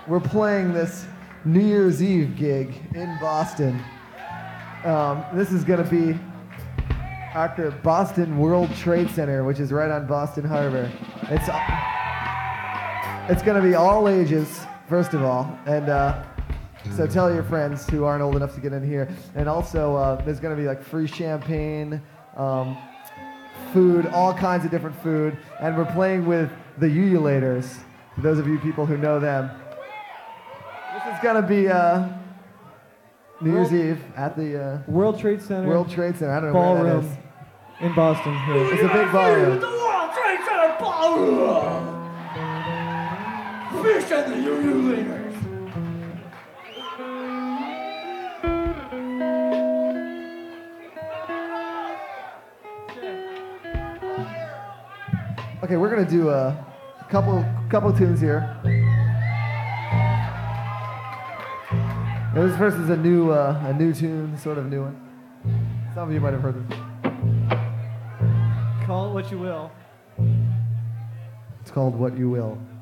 we're playing this New Year's Eve gig in Boston. This is going to be at the Boston World Trade Center, which is right on Boston Harbor. It's going to be all ages, first of all, and so tell your friends who aren't old enough to get in here. And also, there's going to be like free champagne, food, all kinds of different food, and we're playing with the Ululators. For those of you people who know them, this is going to be New Year's Eve at the World Trade Center. World Trade Center. I don't know where that is. In Boston. Here. It's a big ballroom. The World Trade Center ballroom. Fish and the Ululators. Okay, we're gonna do a couple tunes here. Now, this first is a new tune, sort of new one. Some of you might have heard this. Call it what you will. It's called What You Will.